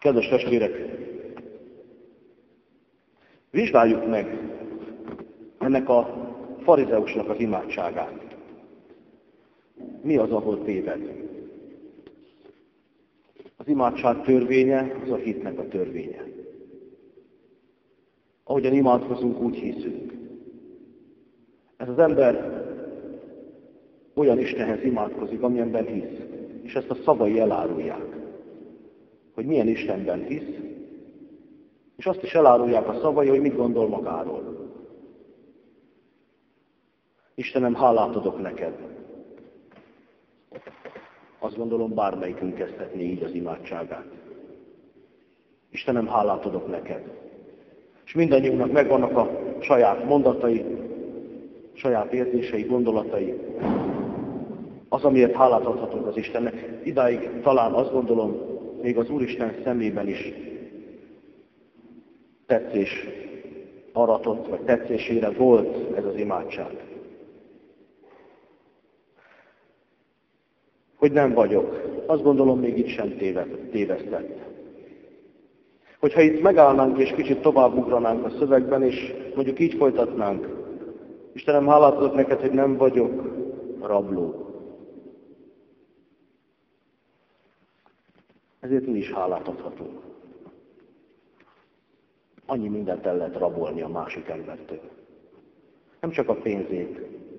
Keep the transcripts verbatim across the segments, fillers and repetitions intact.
Kedves testvérek, vizsgáljuk meg ennek a farizeusnak az imádságát. Mi az, ahol téved? Az imádság törvénye, az a hitnek a törvénye. Ahogyan imádkozunk, úgy hiszünk. Ez az ember olyan Istenhez imádkozik, amilyenben hisz. És ezt a szavai elárulják, hogy milyen Istenben hisz, és azt is elárulják a szavai, hogy mit gondol magáról. Istenem, hálát adok neked. Azt gondolom, bármelyikünk kezdhetné így az imádságát. Istenem, hálát adok neked. És mindannyiunknak megvannak a saját mondatai, saját érzései, gondolatai. Az, amiért hálát adhatunk az Istennek. Idáig talán azt gondolom, még az Úristen szemében is tetszés aratott, vagy tetszésére volt ez az imádság. Hogy nem vagyok. Azt gondolom, még itt sem tévesztett. Hogyha itt megállnánk és kicsit tovább ugranánk a szövegben, és mondjuk így folytatnánk. Istenem, hálát adok neked, hogy nem vagyok rabló. Ezért mi is hálát adhatunk. Annyi mindent el lehet rabolni a másik embertől. Nem csak a pénzét.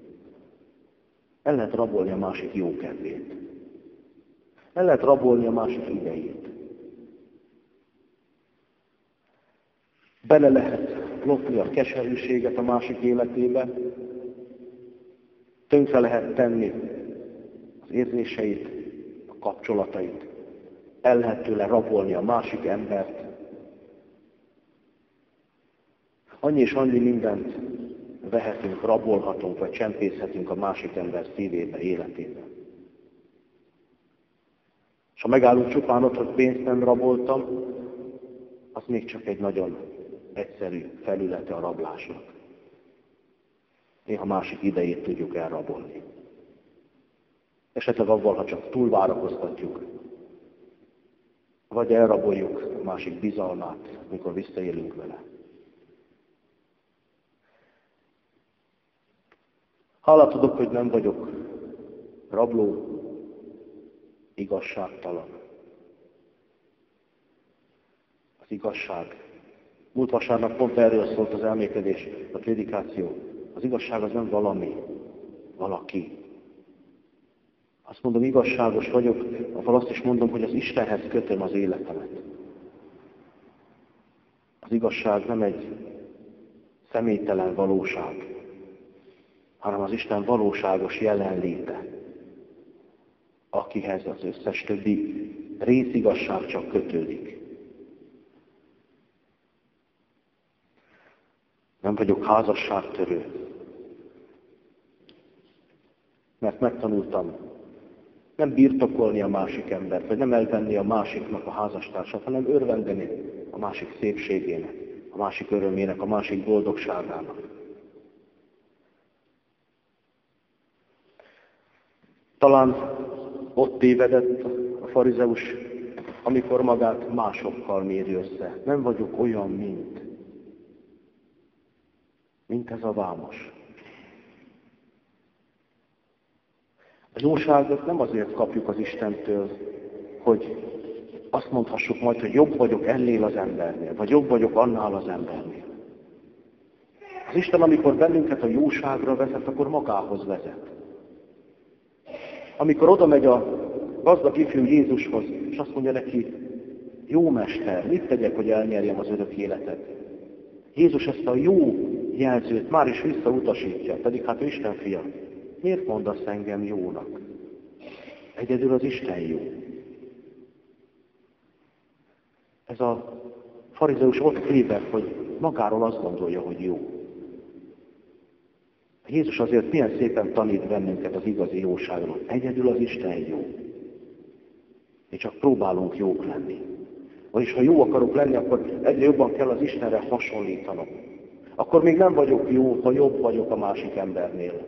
El lehet rabolni a másik jókedvét. El lehet rabolni a másik idejét. Bele lehet lopni a keserűséget a másik életébe. Tönkre lehet tenni az érzéseit, a kapcsolatait. El lehet tőle rabolni a másik embert. Annyi és annyi mindent vehetünk, rabolhatunk, vagy csempészhetünk a másik ember szívébe, életébe. És ha megállunk csupán ott, hogy pénzt nem raboltam, az még csak egy nagyon egyszerű felülete a rablásnak. Néha másik idejét tudjuk elrabolni. Esetleg avval, ha csak túlvárakoztatjuk, vagy elraboljuk a másik bizalmát, amikor visszaélünk vele. Hálát tudok, hogy nem vagyok rabló, igazságtalan. Az igazság. Múlt vasárnap pont erről szólt az elmékedés, a prédikáció. Az igazság az nem valami, valaki. Azt mondom, igazságos vagyok, akkor azt is mondom, hogy az Istenhez kötöm az életemet. Az igazság nem egy személytelen valóság, hanem az Isten valóságos jelenléte, akihez az összes többi részigazság csak kötődik. Nem vagyok házasságtörő, mert megtanultam nem birtokolni a másik embert, vagy nem elvenni a másiknak a házastársat, hanem örvendeni a másik szépségének, a másik örömének, a másik boldogságának. Talán ott tévedett a farizeus, amikor magát másokkal méri össze. Nem vagyok olyan, mint, mint ez a vámos. A jóságot nem azért kapjuk az Istentől, hogy azt mondhassuk majd, hogy jobb vagyok ennél az embernél, vagy jobb vagyok annál az embernél. Az Isten, amikor bennünket a jóságra vezet, akkor magához vezet. Amikor oda megy a gazdag ifjú Jézushoz, és azt mondja neki, jó mester, mit tegyek, hogy elnyerjem az örök életet? Jézus ezt a jó jelzőt már is visszautasítja, pedig hát ő Isten fia. Miért mondasz engem jónak? Egyedül az Isten jó. Ez a farizeus ott téved, hogy magáról azt gondolja, hogy jó. Jézus azért milyen szépen tanít bennünket az igazi jóságról. Egyedül az Isten jó. Mi csak próbálunk jók lenni. Vagyis ha jó akarok lenni, akkor egyre jobban kell az Istenre hasonlítanom. Akkor még nem vagyok jó, ha jobb vagyok a másik embernél.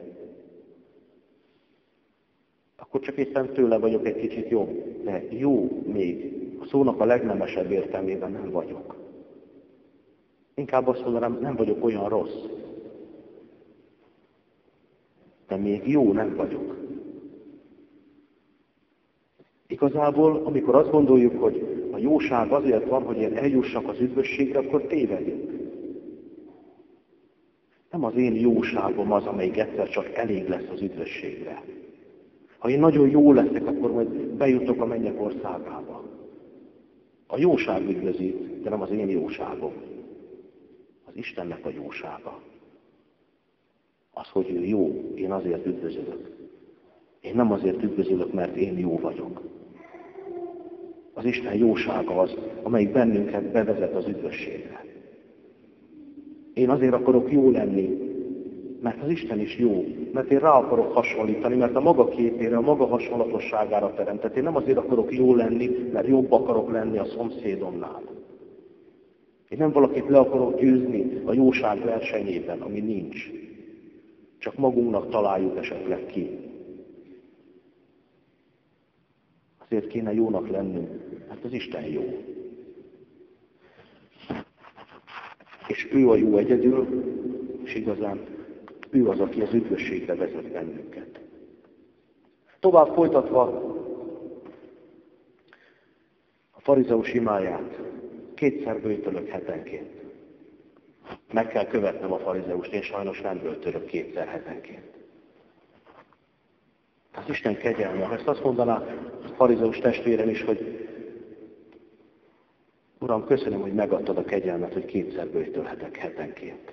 Akkor csak éppen tőle vagyok egy kicsit jobb, de jó még a szónak a legnemesebb értelmében nem vagyok. Inkább azt mondanám, nem vagyok olyan rossz. De még jó nem vagyok. Igazából, amikor azt gondoljuk, hogy a jóság azért van, hogy én eljussak az üdvösségre, akkor tévedünk. Nem az én jóságom az, amelyik egyszer csak elég lesz az üdvösségre. Ha én nagyon jó leszek, akkor majd bejutok a mennyek országába. A jóság üdvözít, de nem az én jóságom. Az Istennek a jósága. Az, hogy ő jó, én azért üdvözölök. Én nem azért üdvözölök, mert én jó vagyok. Az Isten jósága az, amelyik bennünket bevezet az üdvösségre. Én azért akarok jó lenni, mert az Isten is jó, mert én rá akarok hasonlítani, mert a maga képére, a maga hasonlatosságára teremtett. Én nem azért akarok jó lenni, mert jobb akarok lenni a szomszédomnál. Én nem valakit le akarok győzni a jóság versenyében, ami nincs. Csak magunknak találjuk esetleg ki. Azért kéne jónak lennünk, mert az Isten jó. És ő a jó egyedül, és igazán ő az, aki az üdvösségre vezet bennünket. Tovább folytatva a farizeus imáját, kétszer böjtölök hetenként. Meg kell követnem a farizeust, én sajnos nem böjtölök kétszer hetenként. Az Isten kegyelme, ezt azt mondaná a farizeus testvérem is, hogy Uram, köszönöm, hogy megadtad a kegyelmet, hogy kétszer böjtölhetek hetenként.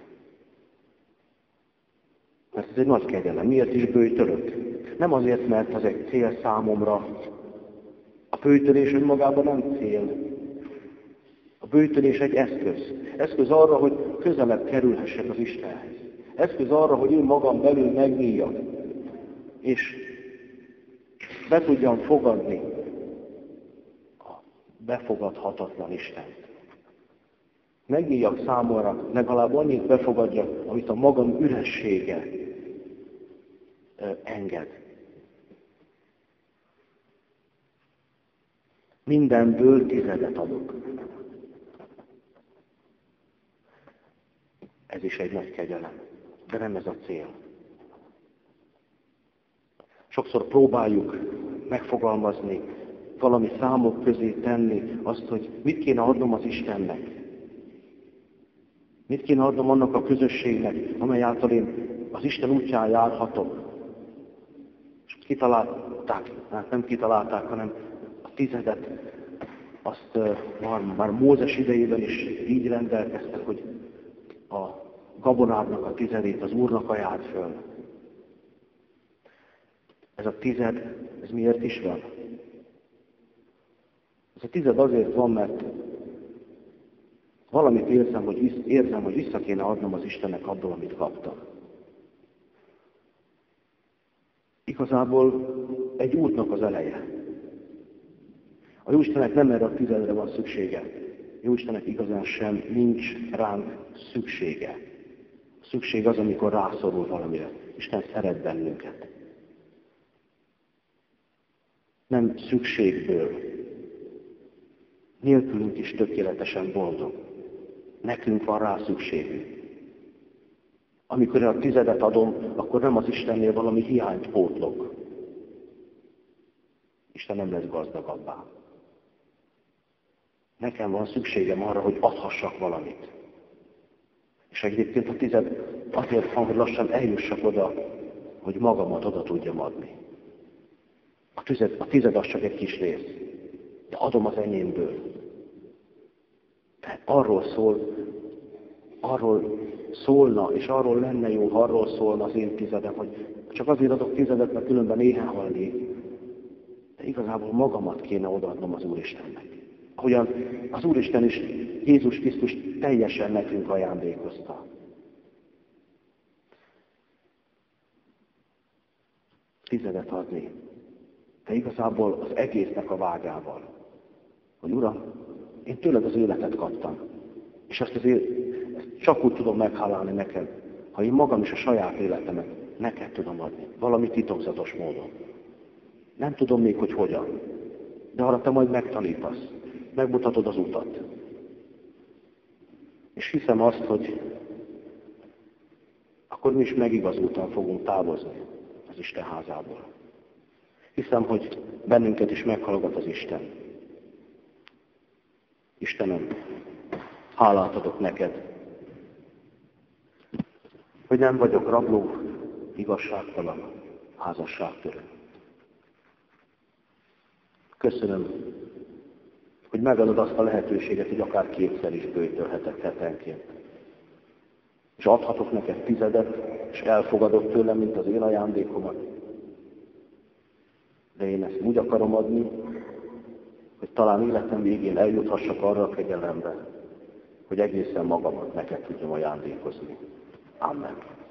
Mert ez egy nagy kegyelem. Miért is böjtölök? Nem azért, mert az egy cél számomra. A böjtölés önmagában nem cél. A böjtölés egy eszköz. Eszköz arra, hogy közelebb kerülhessek az Istenhez. Eszköz arra, hogy ő magam belül megnyíljak. És be tudjam fogadni a befogadhatatlan Istent. Megnyíljak számomra, legalább annyit befogadjak, amit a magam üressége enged. Mindenből tizedet adok. Ez is egy nagy kegyelem, de nem ez a cél. Sokszor próbáljuk megfogalmazni, valami számok közé tenni azt, hogy mit kéne adnom az Istennek. Mit kéne adnom annak a közösségnek, amely által én az Isten útján járhatok. És kitalálták, hát nem kitalálták, hanem a tizedet, azt uh, már, már Mózes idejében is így rendelkeztek, hogy a gabonádnak a tizedét az Úrnak ajánlt föl. Ez a tized, ez miért is van? Ez a tized azért van, mert valamit érzem, hogy, visz, érzem, hogy vissza kéne adnom az Istennek abból, amit kaptam. Igazából egy útnak az eleje. A Jóistennek nem erre a tizedre van szüksége. Jóistennek igazán sem nincs ránk szüksége. A szükség az, amikor rászorul valamire. Isten szeret bennünket. Nem szükségből. Nélkülünk is tökéletesen boldog. Nekünk van rá szükségünk. Amikor én a tizedet adom, akkor nem az Istennél valami hiányt pótlok. Isten nem lesz gazdagabbá. Nekem van szükségem arra, hogy adhassak valamit. És egyébként a tized azért van, hogy lassan eljussak oda, hogy magamat oda tudjam adni. A tized, a tized az csak egy kis rész, de adom az enyémből. Tehát arról szól, arról szólna, és arról lenne jó, ha arról szólna az én tizedem, hogy csak azért adok tizedet, mert különben éhen halnék. De igazából magamat kéne odaadnom az Úristennek. Ahogyan az Úristen is Jézus Krisztus teljesen nekünk ajándékozta. Tizedet adni. De igazából az egésznek a vágával. Hogy Uram, én tőled az életet kaptam. És ezt azért ezt csak úgy tudom meghálálni neked, ha én magam is a saját életemet neked tudom adni. Valami titokzatos módon. Nem tudom még, hogy hogyan. De arra te majd megtanítasz. megmutatod az utat. És hiszem azt, hogy akkor mi is megigazultan fogunk távozni az Isten házából. Hiszem, hogy bennünket is meghallgat az Isten. Istenem, hálát adok neked, hogy nem vagyok rabló, igazságtalan, házasságtörő. Köszönöm, hogy megadod azt a lehetőséget, hogy akár kétszer is bőjtölhetek hetenként. És adhatok neked tizedet, és elfogadod tőlem, mint az én ajándékomat. De én ezt úgy akarom adni, hogy talán életem végén eljuthassak arra a kegyelembe, hogy egészen magamat neked tudjam ajándékozni. Amen.